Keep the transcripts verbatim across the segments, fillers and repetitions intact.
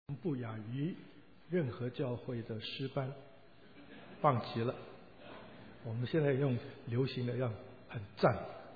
不亚于任何教会的诗班，棒极了。我们现在用流行的样很赞。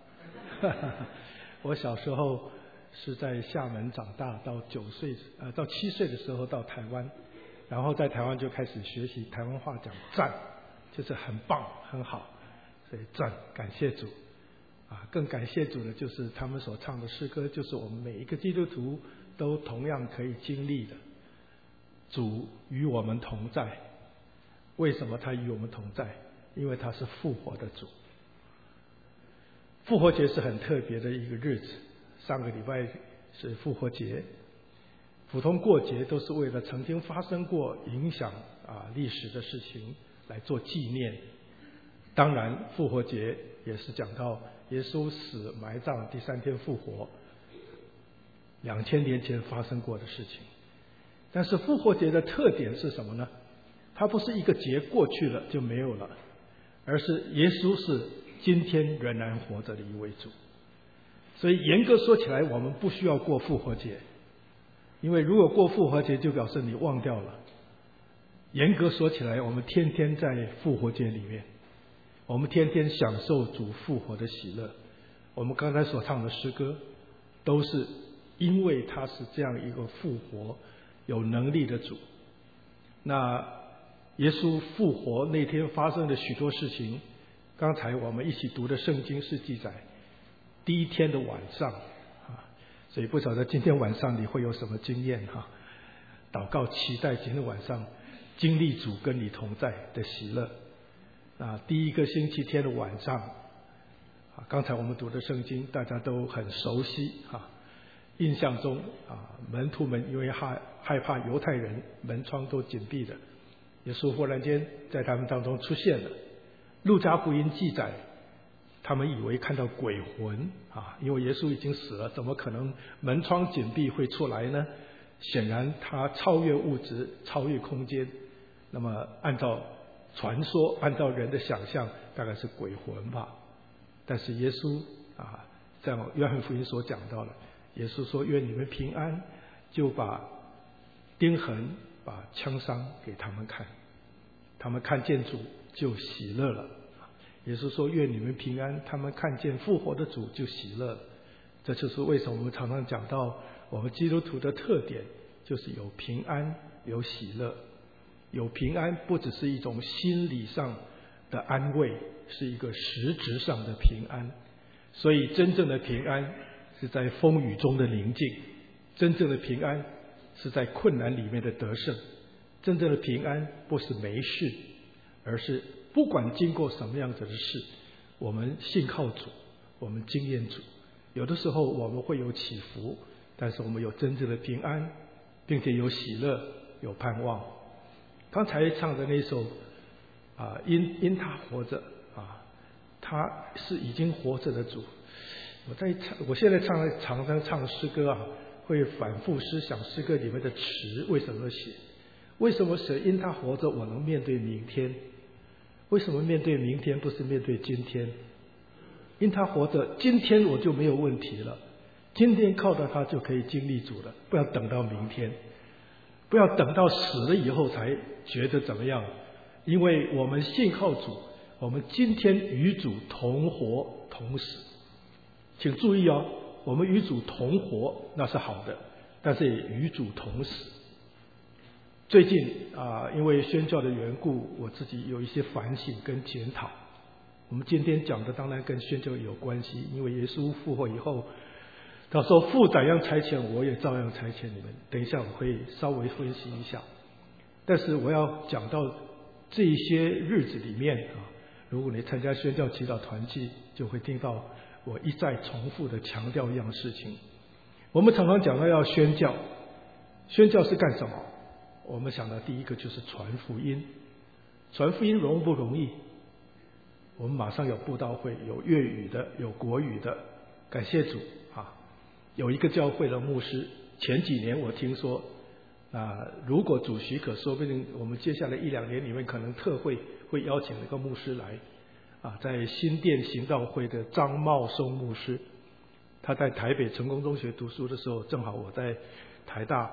我小时候是在厦门长大，到九岁呃到七岁的时候到台湾，然后在台湾就开始学习台湾话，讲赞就是很棒很好，所以赞感谢主啊，更感谢主的就是他们所唱的诗歌，就是我们每一个基督徒都同样可以经历的。主与我们同在，为什么他与我们同在？因为他是复活的主。复活节是很特别的一个日子，上个礼拜是复活节。普通过节都是为了曾经发生过影响啊历史的事情来做纪念。当然复活节也是讲到耶稣死埋葬第三天复活，两千年前发生过的事情。但是复活节的特点是什么呢？它不是一个节过去了就没有了，而是耶稣是今天仍然活着的一位主。所以严格说起来，我们不需要过复活节，因为如果过复活节就表示你忘掉了。严格说起来，我们天天在复活节里面，我们天天享受主复活的喜乐。我们刚才所唱的诗歌都是因为他是这样一个复活有能力的主。那耶稣复活那天发生的许多事情，刚才我们一起读的圣经是记载第一天的晚上啊，所以不晓得今天晚上你会有什么经验哈？祷告期待今天晚上经历主跟你同在的喜乐。啊，第一个星期天的晚上啊，刚才我们读的圣经大家都很熟悉啊。印象中啊，门徒们因为害害怕犹太人，门窗都紧闭的，耶稣忽然间在他们当中出现了。路加福音记载，他们以为看到鬼魂啊，因为耶稣已经死了，怎么可能门窗紧闭会出来呢？显然他超越物质，超越空间。那么按照传说，按照人的想象，大概是鬼魂吧。但是耶稣啊，在约翰福音所讲到的，耶稣说愿你们平安，就把钉痕把枪伤给他们看，他们看见主就喜乐了。耶稣说愿你们平安，他们看见复活的主就喜乐了。这就是为什么我们常常讲到我们基督徒的特点，就是有平安有喜乐。有平安不只是一种心理上的安慰，是一个实质上的平安。所以真正的平安是在风雨中的宁静，真正的平安是在困难里面的得胜。真正的平安不是没事，而是不管经过什么样子的事，我们信靠主，我们经验主。有的时候我们会有起伏，但是我们有真正的平安，并且有喜乐，有盼望。刚才唱的那首啊，因因他活着啊，他是已经活着的主。我在唱，我现在唱常常唱诗歌啊，会反复思想诗歌里面的词为什么写？为什么写因他活着，我能面对明天？为什么面对明天不是面对今天？因他活着，今天我就没有问题了。今天靠着他就可以经历主了，不要等到明天，不要等到死了以后才觉得怎么样。因为我们信靠主，我们今天与主同活同死。请注意哦，我们与主同活那是好的，但是也与主同死。最近啊，因为宣教的缘故，我自己有一些反省跟检讨。我们今天讲的当然跟宣教有关系，因为耶稣复活以后，他说父怎样差遣我，也照样差遣你们。等一下我会稍微分析一下。但是我要讲到这一些日子里面啊，如果你参加宣教祈祷团契，就会听到我一再重复的强调一样事情。我们常常讲到要宣教，宣教是干什么？我们想到第一个就是传福音。传福音容不容易？我们马上有布道会，有粤语的，有国语的，感谢主啊！有一个教会的牧师，前几年我听说啊，如果主许可，说不定我们接下来一两年里面可能特会会邀请一个牧师来啊，在新店行道会的张茂松牧师，他在台北成功中学读书的时候，正好我在台大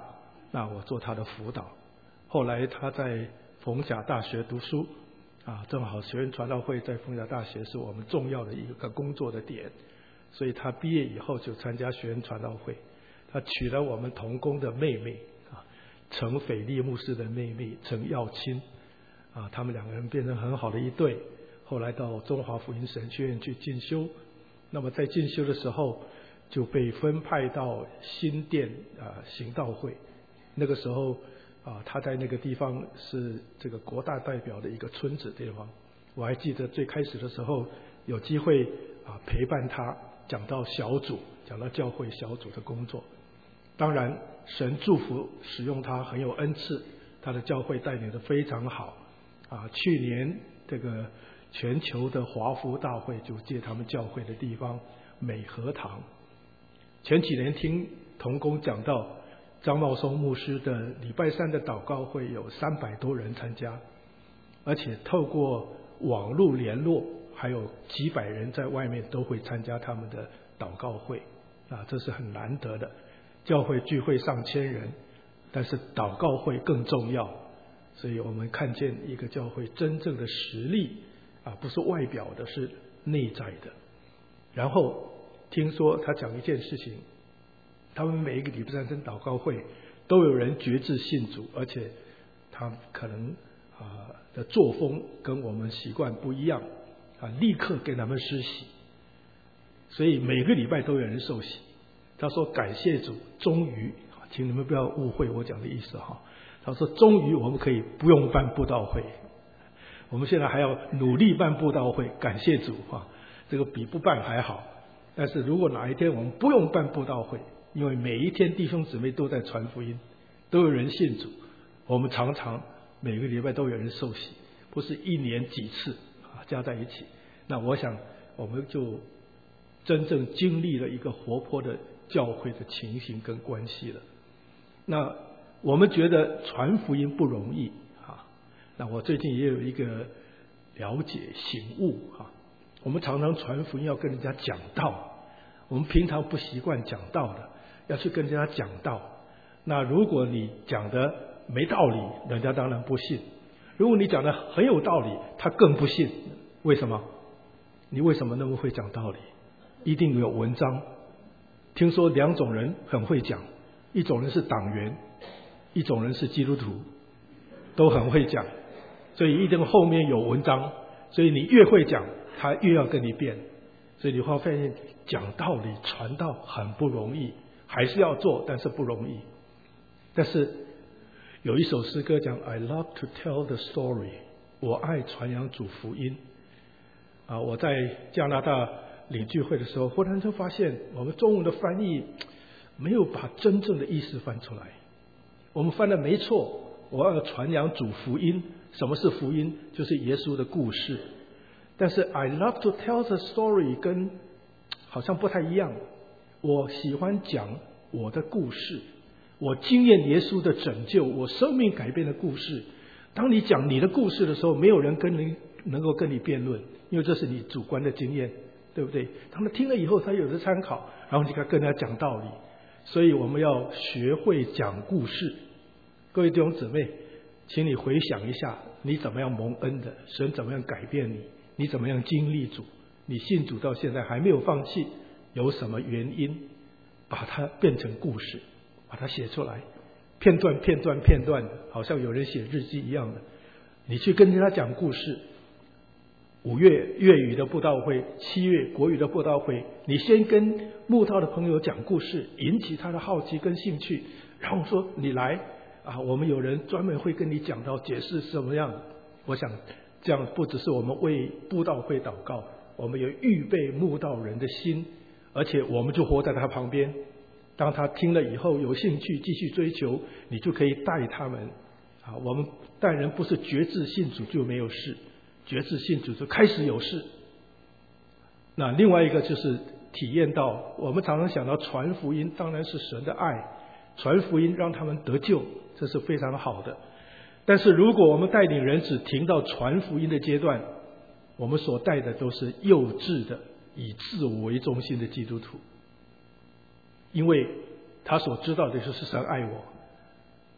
那我做他的辅导。后来他在逢甲大学读书，啊，正好学院传道会在逢甲大学是我们重要的一个工作的点，所以他毕业以后就参加学院传道会。他娶了我们同工的妹妹啊，陈斐利牧师的妹妹陈耀清，啊，他们两个人变成很好的一对。后来到中华福音神学院去进修，那么在进修的时候就被分派到新店啊行道会。那个时候啊，他在那个地方是这个国大代表的一个村子地方。我还记得最开始的时候有机会啊陪伴他讲到小组，讲到教会小组的工作。当然神祝福使用他很有恩赐，他的教会带领得非常好啊。去年这个全球的华福大会就借他们教会的地方美和堂。前几年听同工讲到张茂松牧师的礼拜三的祷告会有三百多人参加，而且透过网络联络还有几百人在外面都会参加他们的祷告会啊，这是很难得的。教会聚会上千人，但是祷告会更重要，所以我们看见一个教会真正的实力啊，不是外表的，是内在的。然后听说他讲一件事情，他们每一个礼拜三跟祷告会都有人决志信主，而且他可能啊的作风跟我们习惯不一样啊，立刻给他们施洗，所以每个礼拜都有人受洗。他说感谢主，终于，请你们不要误会我讲的意思哈。他说终于我们可以不用办布道会，我们现在还要努力办布道会，感谢主哈，这个比不办还好。但是如果哪一天我们不用办布道会，因为每一天弟兄姊妹都在传福音，都有人信主，我们常常每个礼拜都有人受洗，不是一年几次啊加在一起，那我想我们就真正经历了一个活泼的教会的情形跟关系了。那我们觉得传福音不容易啊，那我最近也有一个了解醒悟啊，我们常常传福音要跟人家讲道，我们平常不习惯讲道的，要去跟人家讲道。那如果你讲的没道理，人家当然不信；如果你讲的很有道理，他更不信。为什么？你为什么那么会讲道理？一定有文章。听说两种人很会讲，一种人是党员，一种人是基督徒，都很会讲，所以一定后面有文章。所以你越会讲，他越要跟你辩。所以你会发现讲道理传道很不容易，还是要做，但是不容易。但是有一首诗歌讲 I love to tell the story， 我爱传扬主福音啊！我在加拿大领聚会的时候，忽然就发现我们中文的翻译没有把真正的意思翻出来。我们翻的没错，我要传扬主福音。什么是福音？就是耶稣的故事。但是 I love to tell the story 跟好像不太一样。我喜欢讲我的故事，我经验耶稣的拯救，我生命改变的故事。当你讲你的故事的时候，没有人跟你能够跟你辩论，因为这是你主观的经验，对不对？他们听了以后，他有的参考，然后你跟他讲道理。所以我们要学会讲故事。各位弟兄姊妹，请你回想一下，你怎么样蒙恩的，神怎么样改变你，你怎么样经历主，你信主到现在还没有放弃，有什么原因？把它变成故事，把它写出来，片段片段片段的，好像有人写日记一样的。你去跟他讲故事。五月粤语的布道会，七月国语的布道会，你先跟慕道的朋友讲故事，引起他的好奇跟兴趣，然后说你来啊，我们有人专门会跟你讲到解释什么样。我想这样不只是我们为布道会祷告，我们有预备慕道人的心，而且我们就活在他旁边。当他听了以后有兴趣继续追求，你就可以带他们啊。我们带人不是决志信主就没有事，决志信主就开始有事。那另外一个就是体验到，我们常常想到传福音当然是神的爱，传福音让他们得救，这是非常好的。但是如果我们带领人只停到传福音的阶段，我们所带的都是幼稚的以自我为中心的基督徒。因为他所知道的就是神爱我，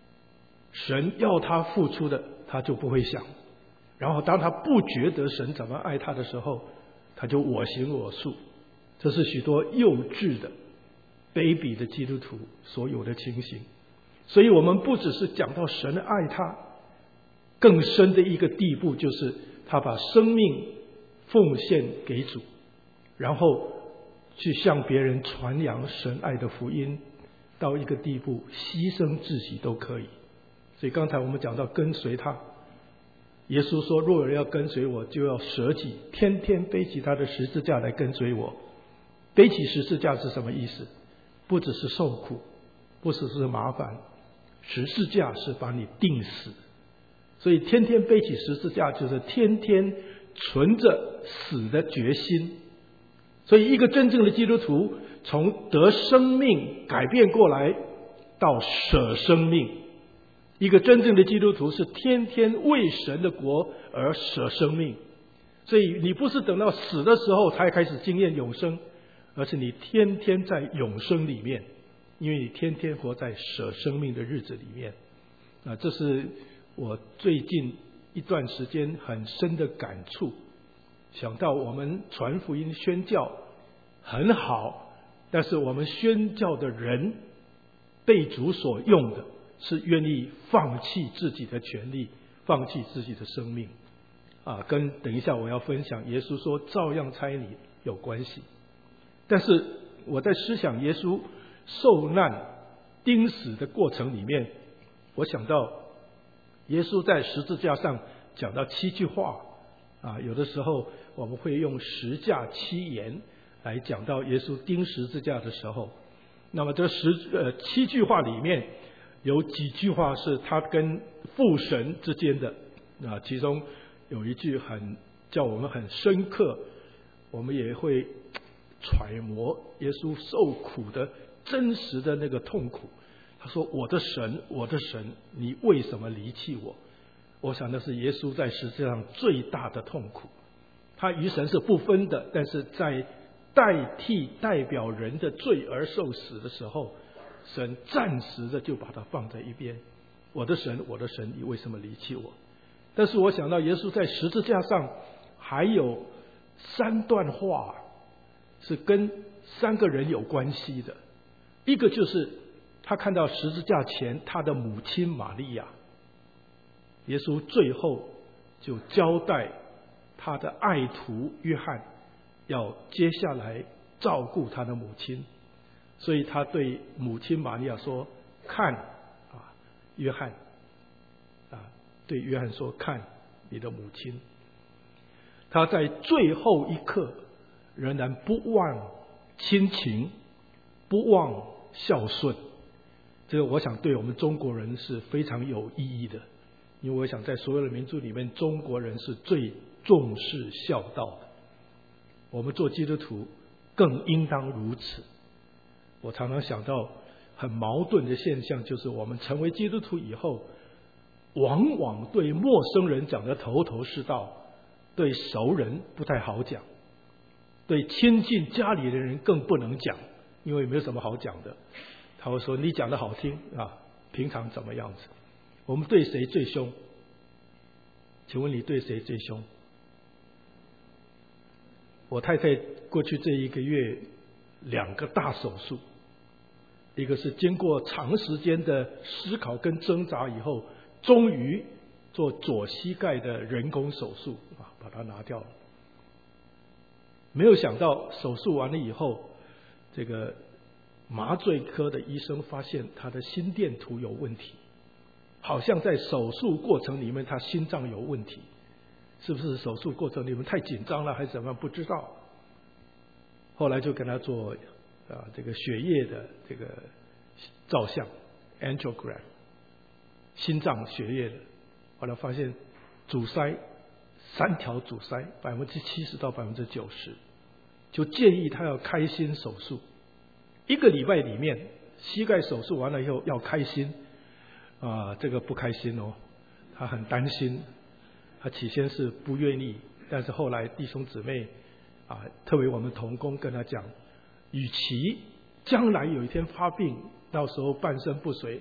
神要他付出的，他就不会想。然后当他不觉得神怎么爱他的时候，他就我行我素。这是许多幼稚的、卑鄙的基督徒所有的情形。所以我们不只是讲到神爱他，更深的一个地步就是他把生命奉献给主，然后去向别人传扬神爱的福音，到一个地步牺牲自己都可以。所以刚才我们讲到跟随他，耶稣说若有人要跟随我，就要舍己，天天背起他的十字架来跟随我。背起十字架是什么意思？不只是受苦，不只是麻烦，十字架是把你钉死。所以天天背起十字架就是天天存着死的决心。所以一个真正的基督徒从得生命改变过来到舍生命，一个真正的基督徒是天天为神的国而舍生命。所以你不是等到死的时候才开始经验永生，而是你天天在永生里面，因为你天天活在舍生命的日子里面。啊，这是我最近一段时间很深的感触。想到我们传福音宣教很好，但是我们宣教的人被主所用的是愿意放弃自己的权利，放弃自己的生命啊，跟等一下我要分享耶稣说照样差你有关系。但是我在思想耶稣受难钉死的过程里面，我想到耶稣在十字架上讲到七句话啊，有的时候我们会用十架七言来讲到耶稣钉十字架的时候。那么这十呃七句话里面有几句话是他跟父神之间的啊，其中有一句很叫我们很深刻，我们也会揣摩耶稣受苦的真实的那个痛苦。他说我的神我的神，你为什么离弃我？我想那是耶稣在实际上最大的痛苦。他与神是不分的，但是在代替代表人的罪而受死的时候，神暂时的就把它放在一边。我的神我的神，你为什么离弃我？但是我想到耶稣在十字架上还有三段话是跟三个人有关系的。一个就是他看到十字架前他的母亲玛利亚，耶稣最后就交代他的爱徒约翰要接下来照顾他的母亲，所以他对母亲玛利亚说看啊，约翰啊，对约翰说看你的母亲。他在最后一刻仍然不忘亲情，不忘孝顺。这个我想对我们中国人是非常有意义的，因为我想在所有的民族里面，中国人是最重视孝道的。我们做基督徒更应当如此。我常常想到很矛盾的现象，就是我们成为基督徒以后，往往对陌生人讲得头头是道，对熟人不太好讲，对亲近家里的人更不能讲，因为没有什么好讲的。他会说你讲得好听啊，平常怎么样子？我们对谁最凶？请问你对谁最凶？我太太过去这一个月两个大手术，一个是经过长时间的思考跟挣扎以后，终于做左膝盖的人工手术啊，把它拿掉了。没有想到手术完了以后，这个麻醉科的医生发现他的心电图有问题，好像在手术过程里面他心脏有问题。是不是手术过程里面太紧张了还是怎么样不知道。后来就跟他做啊这个血液的这个照相 angiogram 心脏血液的，后来发现阻塞三条阻塞百分之七十到百分之九十，就建议他要开心手术。一个礼拜里面膝盖手术完了以后要开心啊，这个不开心哦，他很担心。他起先是不愿意，但是后来弟兄姊妹啊，特别我们同工跟他讲，与其将来有一天发病，到时候半身不遂，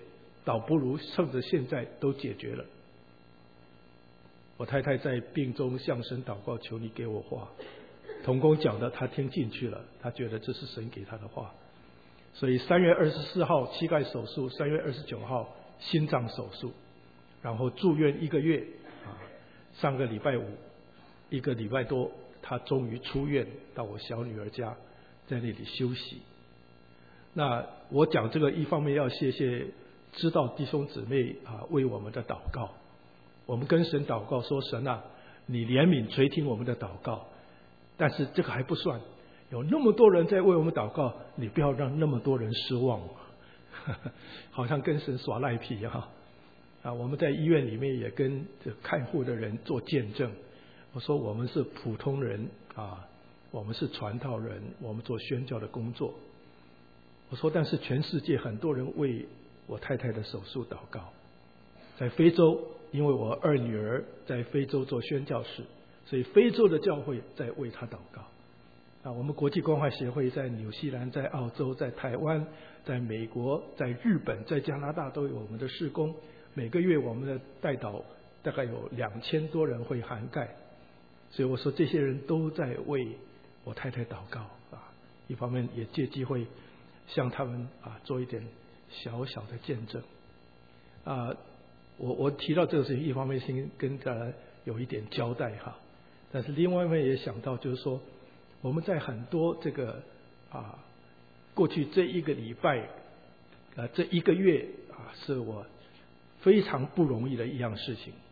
倒不如趁着现在都解决了。我太太在病中向神祷告，求你给我话。同工讲的，他听进去了，他觉得这是神给他的话。所以三月二十四号膝盖手术，三月二十九号心脏手术，然后住院一个月啊，上个礼拜五一个礼拜多，他终于出院到我小女儿家，在那里休息。那我讲这个一方面要谢谢知道弟兄姊妹啊为我们的祷告，我们跟神祷告说，神啊，你怜悯垂听我们的祷告。但是这个还不算，有那么多人在为我们祷告，你不要让那么多人失望，好像跟神耍赖皮哈啊！我们在医院里面也跟这看护的人做见证，我说我们是普通人啊，我们是传道人，我们做宣教的工作。我说，但是全世界很多人为我太太的手术祷告，在非洲，因为我二女儿在非洲做宣教士。所以非洲的教会在为他祷告啊！我们国际关怀协会在纽西兰、在澳洲、在台湾、在美国、在日本、在加拿大都有我们的事工。每个月我们的代祷大概有两千多人会涵盖，所以我说这些人都在为我太太祷告啊！一方面也借机会向他们啊做一点小小的见证啊！我我提到这个事情，一方面先跟大家有一点交代哈。但是另外一方面也想到，就是说我们在很多这个啊过去这一个礼拜啊这一个月啊，是我非常不容易的一样事情。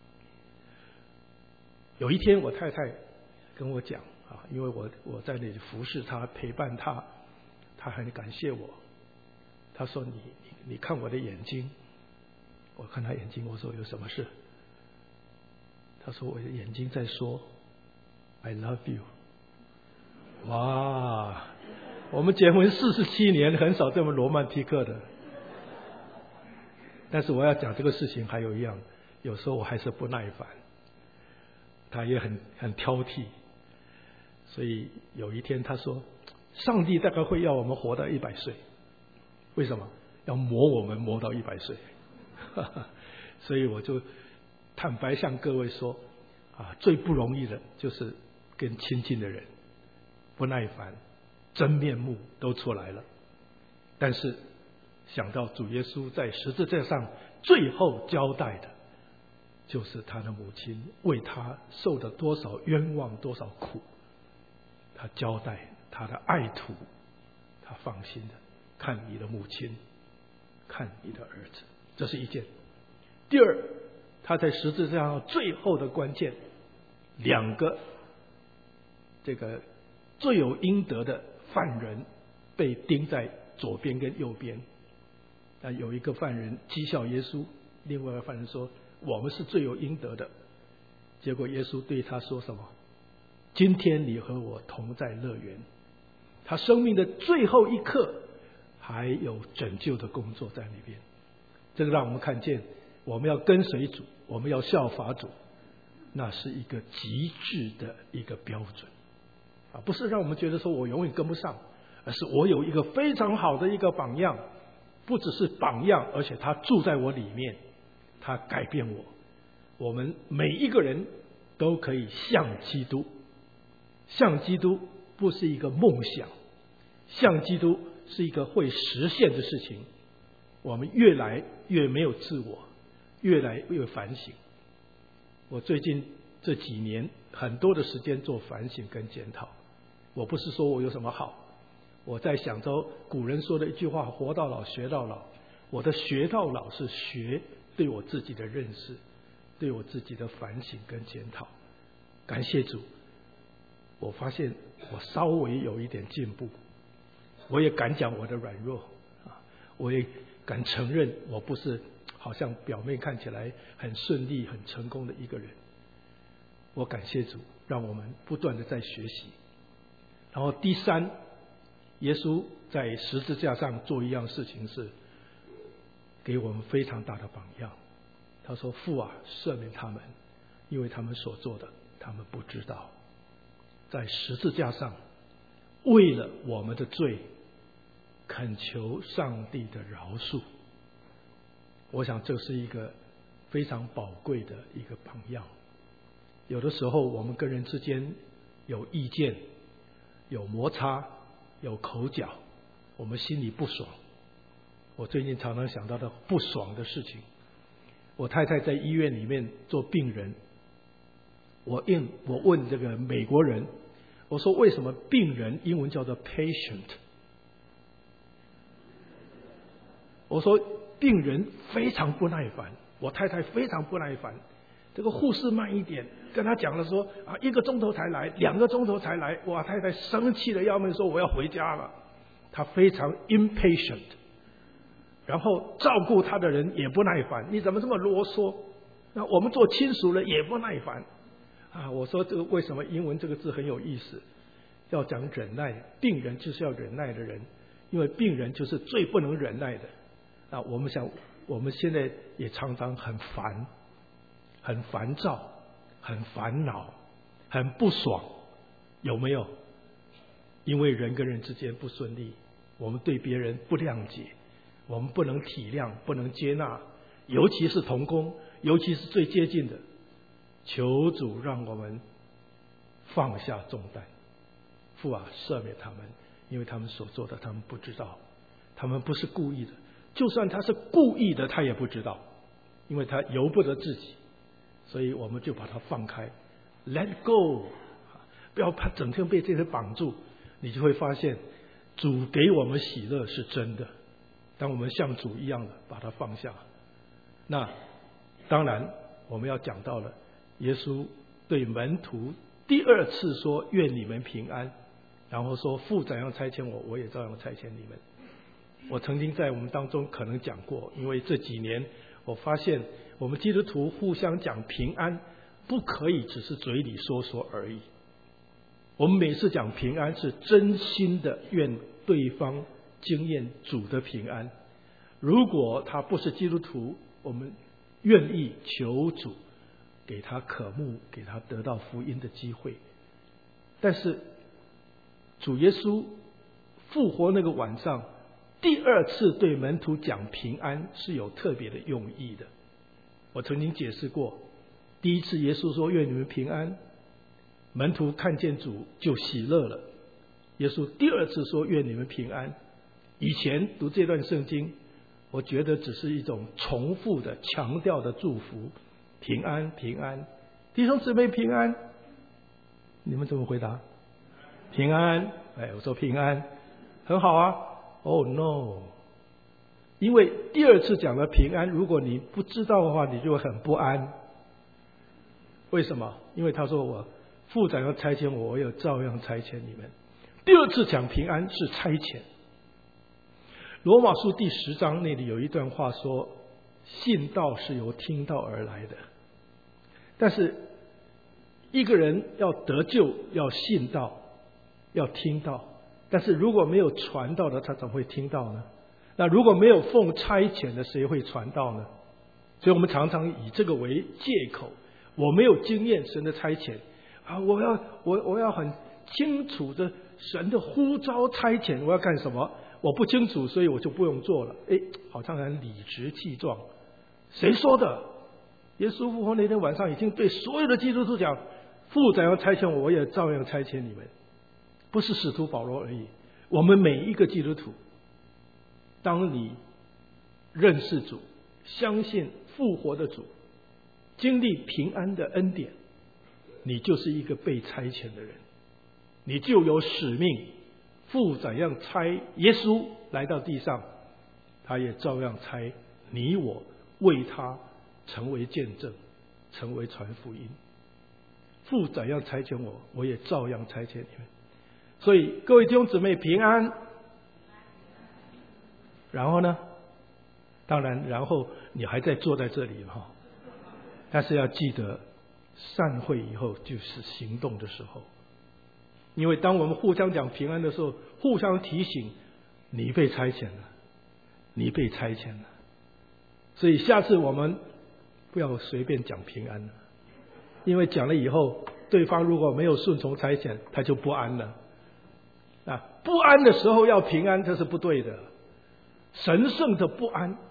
有一天我太太跟我讲啊，因为我我在那里服侍她，陪伴她，她很感谢我。她说你你你看我的眼睛，我看她眼睛，我说有什么事？他说我的眼睛在说 I love you。 哇，我们结婚四十七年，很少这么罗曼蒂克的。但是我要讲这个事情还有一样，有时候我还是不耐烦，他也很很挑剔。所以有一天他说，上帝大概会要我们活到一百岁。为什么？要磨我们磨到一百岁。所以我就坦白向各位说啊，最不容易的就是跟亲近的人不耐烦，真面目都出来了。但是想到主耶稣在十字架上最后交代的，就是他的母亲为他受了多少冤枉多少苦，他交代他的爱徒，他放心的看你的母亲，看你的儿子，这是一件。第二，他在十字架上最后的关键，两个这个罪有应得的犯人被钉在左边跟右边。那有一个犯人讥笑耶稣，另外一个犯人说我们是罪有应得的。结果耶稣对他说什么？今天你和我同在乐园。他生命的最后一刻还有拯救的工作在里边。这个让我们看见，我们要跟随主，我们要效法主，那是一个极致的一个标准啊，不是让我们觉得说我永远跟不上，而是我有一个非常好的一个榜样，不只是榜样，而且他住在我里面，他改变我。我们每一个人都可以像基督，像基督不是一个梦想，像基督是一个会实现的事情。我们越来越没有自我，越来越反省。我最近这几年很多的时间做反省跟检讨。我不是说我有什么好，我在想着古人说的一句话，活到老学到老。我的学到老是学对我自己的认识，对我自己的反省跟检讨。感谢主，我发现我稍微有一点进步，我也敢讲我的软弱啊，我也敢承认我不是好像表面看起来很顺利很成功的一个人。我感谢主，让我们不断的在学习。然后第三，耶稣在十字架上做一样事情，是给我们非常大的榜样。他说，父啊，赦免他们，因为他们所做的他们不知道。在十字架上为了我们的罪恳求上帝的饶恕。 我想这是一个非常宝贵的一个榜样。有的时候我们跟人之间有意见，有摩擦，有口角，我们心里不爽。我最近常常想到的不爽的事情，我太太在医院里面做病人，我问我问这个美国人，我说为什么病人英文叫做 patient？ 我说病人非常不耐烦，我太太非常不耐烦，这个护士慢一点，跟他讲了说啊一个钟头才来，两个钟头才来，我太太生气的要命，说我要回家了。她非常 impatient， 然后照顾她的人也不耐烦，你怎么这么啰嗦？那我们做亲属的也不耐烦啊！我说这个为什么英文这个字很有意思，要讲忍耐，病人就是要忍耐的人，因为病人就是最不能忍耐的。那我们想，我们现在也常常很烦，很烦躁，很烦恼，很不爽，有没有？因为人跟人之间不顺利，我们对别人不谅解，我们不能体谅，不能接纳，尤其是同工，尤其是最接近的，求主让我们放下重担。父啊，赦免他们，因为他们所做的他们不知道，他们不是故意的，就算他是故意的他也不知道，因为他由不得自己，所以我们就把它放开 Let go， 不要怕整天被这些绑住，你就会发现主给我们喜乐是真的，当我们像主一样的把它放下。那当然我们要讲到了耶稣对门徒第二次说愿你们平安，然后说父怎样差遣我，我也照样差遣你们。我曾经在我们当中可能讲过，因为这几年我发现我们基督徒互相讲平安不可以只是嘴里说说而已，我们每次讲平安是真心的愿对方经验主的平安。如果他不是基督徒，我们愿意求主给他渴慕，给他得到福音的机会。但是主耶稣复活那个晚上第二次对门徒讲平安是有特别的用意的。我曾经解释过，第一次耶稣说愿你们平安，门徒看见主就喜乐了。耶稣第二次说愿你们平安，以前读这段圣经我觉得只是一种重复的强调的祝福，平安平安，弟兄姊妹平安，你们怎么回答？平安。哎，我说平安很好啊。Oh no， 因为第二次讲了平安，如果你不知道的话你就会很不安。为什么？因为他说我父长要差遣我，我也照样差遣你们。第二次讲平安是差遣。罗马书第十章那里有一段话说，信道是由听道而来的。但是一个人要得救，要信道，要听道，但是如果没有传道的，他怎么会听到呢？那如果没有奉差遣的，谁会传道呢？所以我们常常以这个为借口，我没有经验神的差遣啊，我要我我要很清楚的神的呼召差遣，我要干什么？我不清楚，所以我就不用做了。哎，好像很理直气壮。谁说的？耶稣复活那天晚上已经对所有的基督徒讲，父怎样差遣我，我也照样差遣你们。不是使徒保罗而已，我们每一个基督徒，当你认识主，相信复活的主，经历平安的恩典，你就是一个被差遣的人，你就有使命。父怎样差耶稣来到地上，他也照样差你我，为他成为见证，成为传福音。父怎样差遣我，我也照样差遣你们。所以各位弟兄姊妹平安。然后呢？当然然后你还在坐在这里哈，但是要记得散会以后就是行动的时候。因为当我们互相讲平安的时候，互相提醒你被差遣了，你被差遣了。所以下次我们不要随便讲平安了，因为讲了以后对方如果没有顺从差遣，他就不安了啊，不安的时候要平安，这是不对的。神圣的不安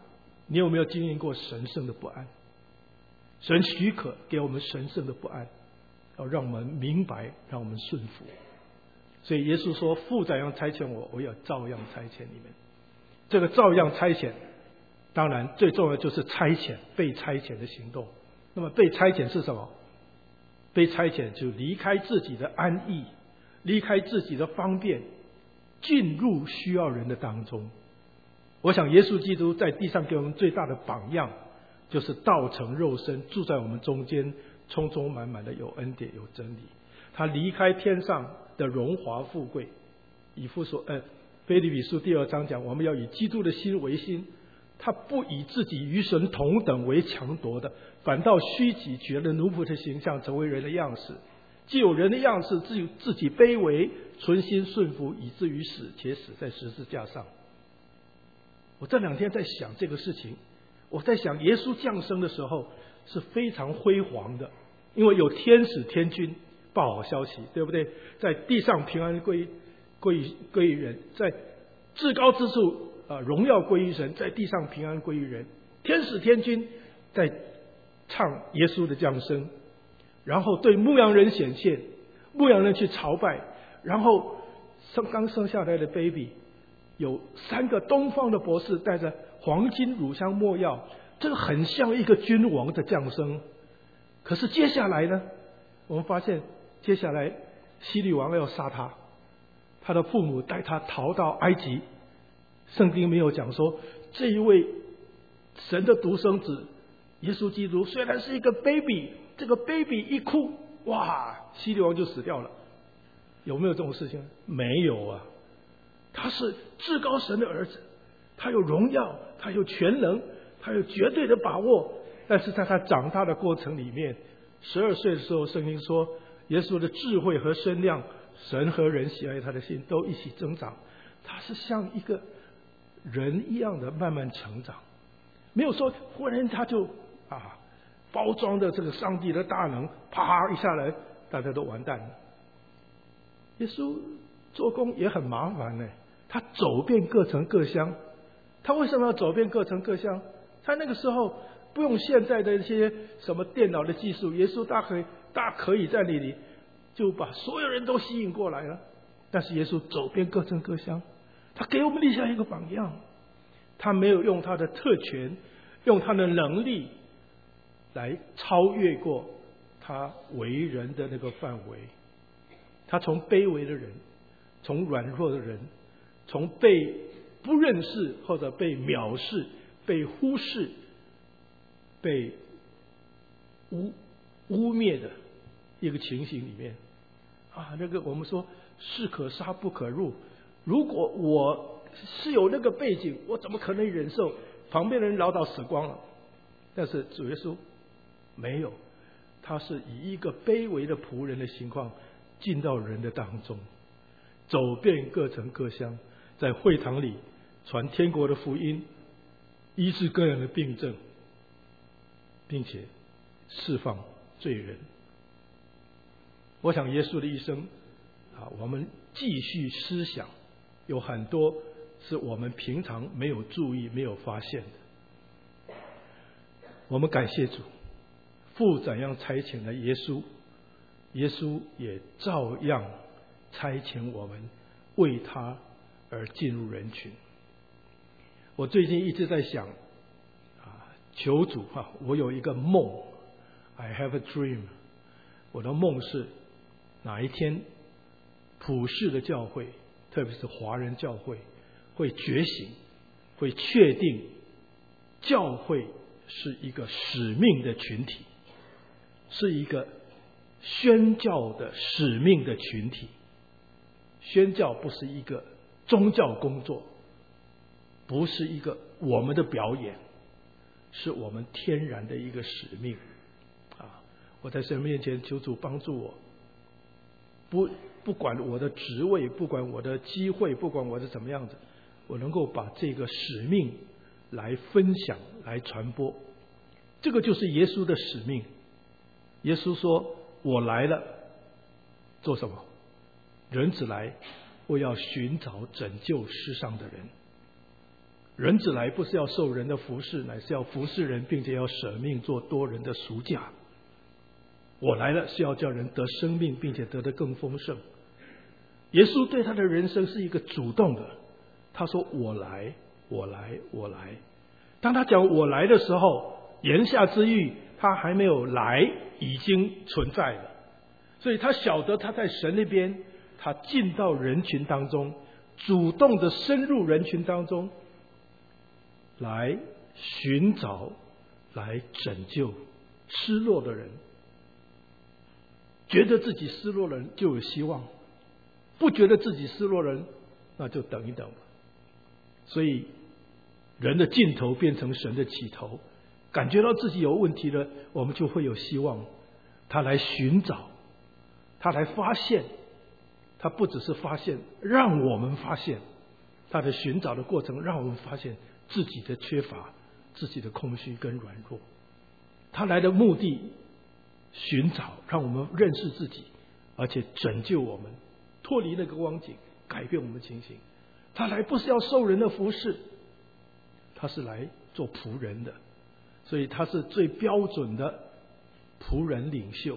你有没有经历过神圣的不安？神许可给我们神圣的不安，要让我们明白，让我们顺服。所以耶稣说，父怎样差遣我，我也照样差遣你们。这个照样差遣，当然最重要就是差遣，被差遣的行动。那么被差遣是什么？被差遣就离开自己的安逸，离开自己的方便，进入需要人的当中。我想耶稣基督在地上给我们最大的榜样，就是道成肉身，住在我们中间，充充满满的有恩典有真理。他离开天上的荣华富贵，以弗所呃腓立比书第二章讲，我们要以基督的心为心。他不以自己与神同等为强夺的，反倒虚己，取了奴仆的形象，成为人的样式。既有人的样式，自己自己卑微，存心顺服，以至于死，且死在十字架上。我这两天在想这个事情，我在想耶稣降生的时候是非常辉煌的，因为有天使天君报好消息，对不对？在地上平安归归归于人，在至高之处啊，荣耀归于神，在地上平安归于人。天使天君在唱耶稣的降生，然后对牧羊人显现，牧羊人去朝拜，然后生刚生下来的 baby 有三个东方的博士带着黄金乳香没药，这个很像一个君王的降生。可是接下来呢，我们发现接下来希律王要杀他，他的父母带他逃到埃及。圣经没有讲说这一位神的独生子耶稣基督虽然是一个 baby， 这个 baby 一哭，哇，希律王就死掉了。有没有这种事情？没有啊。他是至高神的儿子，他有荣耀，他有全能，他有绝对的把握。但是在他长大的过程里面，十二岁的时候，圣经说耶稣的智慧和身量，神和人喜爱他的心都一起增长。他是像一个人一样的慢慢成长，没有说忽然他就啊包装的这个上帝的大能，啪一下来大家都完蛋了。耶稣做工也很麻烦呢，他走遍各城各乡。他为什么要走遍各城各乡？他那个时候不用现在的一些什么电脑的技术，耶稣大可以大可以在那里就把所有人都吸引过来了。但是耶稣走遍各城各乡，他给我们立下一个榜样。他没有用他的特权，用他的能力来超越过他为人的那个范围。他从卑微的人，从软弱的人，从被不认识或者被藐视、被忽视、被污污蔑的一个情形里面啊，那个我们说士可杀不可入。如果我是有那个背景，我怎么可能忍受旁边的人唠叨死光了？但是主耶稣没有，他是以一个卑微的仆人的情况进到人的当中，走遍各城各乡，在会堂里传天国的福音，医治各样的病症，并且释放罪人。我想耶稣的一生啊，我们继续思想，有很多是我们平常没有注意、没有发现的。我们感谢主，父怎样差遣了耶稣，耶稣也照样差遣我们为他而进入人群。我最近一直在想啊，求主啊，我有一个梦 ，I have a dream。我的梦是哪一天普世的教会，特别是华人教会，会觉醒，会确定教会是一个使命的群体，是一个宣教的使命的群体。宣教不是一个宗教工作，不是一个我们的表演，是我们天然的一个使命啊！我在神面前求主帮助我，不不管我的职位，不管我的机会，不管我是怎么样子，我能够把这个使命来分享，来传播。这个就是耶稣的使命。耶稣说，我来了做什么？人子来，我要寻找拯救世上的人。 人子来不是要受人的服侍，乃是要服侍人，并且要舍命做多人的赎价。我来了是要叫人得生命，并且得得更丰盛。耶稣对他的人生是一个主动的，他说我来我来我来。当他讲我来的时候，言下之意他还没有来，已经存在了。所以他晓得他在神那边，他进到人群当中，主动的深入人群当中，来寻找，来拯救失落的人。觉得自己失落的人就有希望，不觉得自己失落的人，那就等一等吧。所以人的尽头变成神的起头，感觉到自己有问题了，我们就会有希望。他来寻找，他来发现，他不只是发现，让我们发现他的寻找的过程，让我们发现自己的缺乏，自己的空虚跟软弱。他来的目的，寻找让我们认识自己，而且拯救我们脱离那个光景，改变我们的情形。他来不是要受人的服侍，他是来做仆人的，所以他是最标准的仆人领袖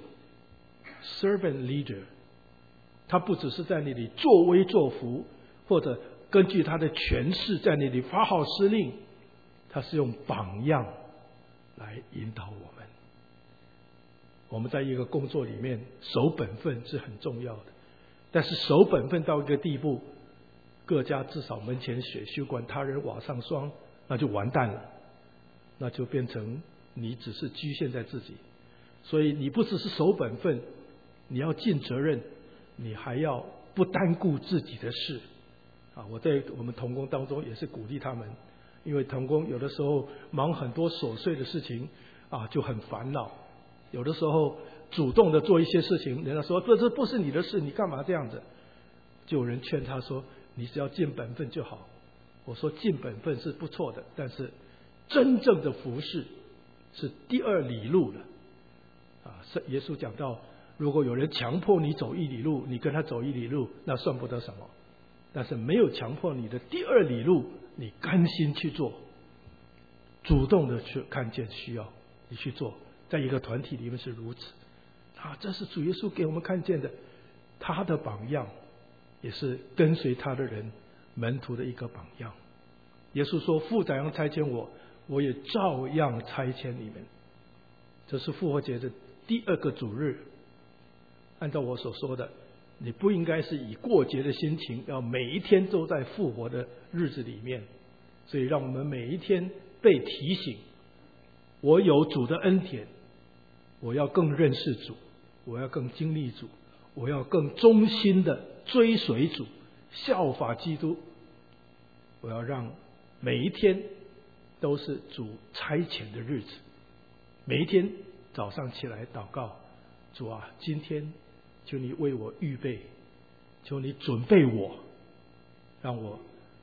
servant leader。 他不只是在那里作威作福，或者根据他的权势在那里发号施令，他是用榜样来引导我们。我们在一个工作里面守本分是很重要的，但是守本分到一个地步，各家至少门前雪，休管他人瓦上霜，那就完蛋了，那就变成你只是局限在自己。所以你不只是守本分，你要尽责任，你还要不单顾自己的事啊！我在我们同工当中也是鼓励他们，因为同工有的时候忙很多琐碎的事情啊，就很烦恼。有的时候主动的做一些事情，人家说这这不是你的事，你干嘛这样子？就有人劝他说，你只要尽本分就好。我说尽本分是不错的，但是真正的服事是第二里路了啊！是耶稣讲到，如果有人强迫你走一里路，你跟他走一里路，那算不得什么。但是没有强迫你的第二里路，你甘心去做，主动的去看见需要，你去做。在一个团体里面是如此啊，这是主耶稣给我们看见的，他的榜样，也是跟随他的人门徒的一个榜样。耶稣说，父怎样差遣我，我也照样差遣你们。这是复活节的第二个主日。按照我所说的，你不应该是以过节的心情，要每一天都在复活的日子里面。所以让我们每一天被提醒，我有主的恩典，我要更认识主，我要更经历主，我要更忠心的追随主，效法基督。我要让每一天都是主差遣的日子。每一天早上起来祷告，主啊，今天求你为我预备，求你准备我，让我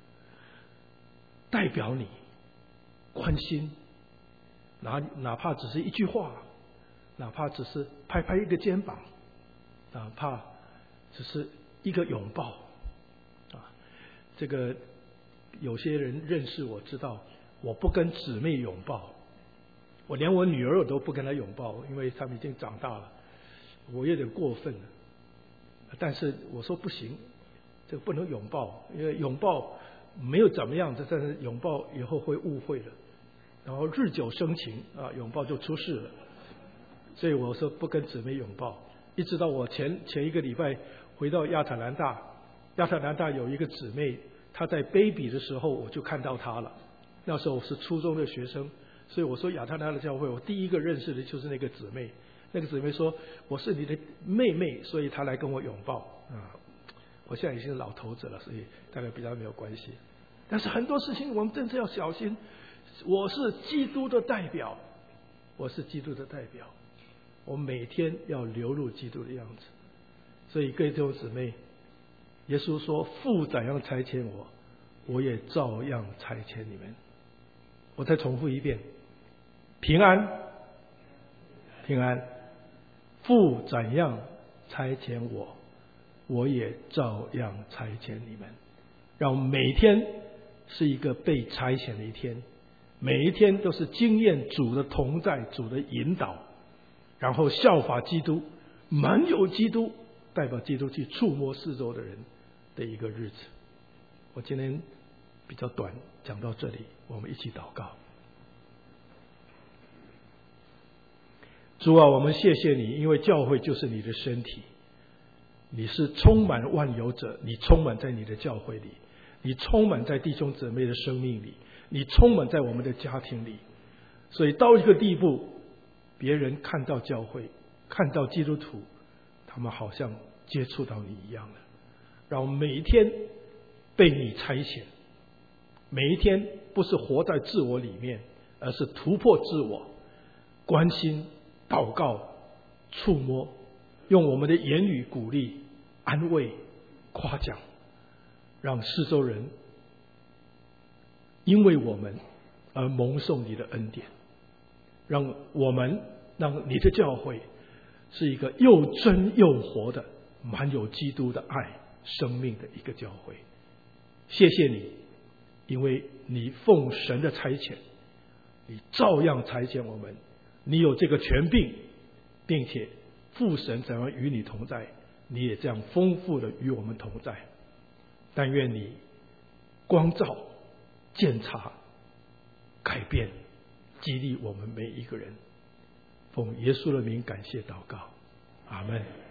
代表你关心，哪哪怕只是一句话，哪怕只是拍拍一个肩膀，哪怕只是一个拥抱啊！这个有些人认识我知道，我不跟姊妹拥抱，我连我女儿我都不跟她拥抱，因为她们已经长大了，我有点过分了。但是我说不行，这个不能拥抱，因为拥抱没有怎么样，但是拥抱以后会误会了，然后日久生情啊，拥抱就出事了。所以我说不跟姊妹拥抱。一直到我前前一个礼拜回到亚特兰大，亚特兰大有一个姊妹，她在 baby 的时候我就看到她了。那时候我是初中的学生，所以我说亚特兰大教会我第一个认识的就是那个姊妹。那个姊妹说我是你的妹妹，所以她来跟我拥抱啊。我现在已经是老头子了，所以大概比较没有关系。但是很多事情我们真是要小心。我是基督的代表，我是基督的代表，我每天要流露基督的样子。所以各位弟兄姊妹，耶稣说父怎样差遣我，我也照样差遣你们。我再重复一遍，平安平安，父怎样差遣我，我也照样差遣你们。让我们每天是一个被差遣的一天，每一天都是经验主的同在、主的引导，然后效法基督，满有基督，代表基督去触摸四周的人的一个日子。我今天比较短，讲到这里，我们一起祷告。主啊，我们谢谢你，因为教会就是你的身体，你是充满万有者，你充满在你的教会里，你充满在弟兄姊妹的生命里，你充满在我们的家庭里。所以到一个地步，别人看到教会，看到基督徒，他们好像接触到你一样了。让我们每一天被你差遣，每一天不是活在自我里面，而是突破自我，关心、祷告、触摸，用我们的言语鼓励、安慰、夸奖，让四周人因为我们而蒙受你的恩典，让我们让你的教会是一个又真又活的、满有基督的爱生命的一个教会。谢谢你，因为你奉神的差遣，你照样差遣我们，你有这个权柄，并且父神怎样与你同在，你也这样丰富的与我们同在。但愿你光照、鉴察、改变，激励我们每一个人。奉耶稣的名感谢祷告，阿们。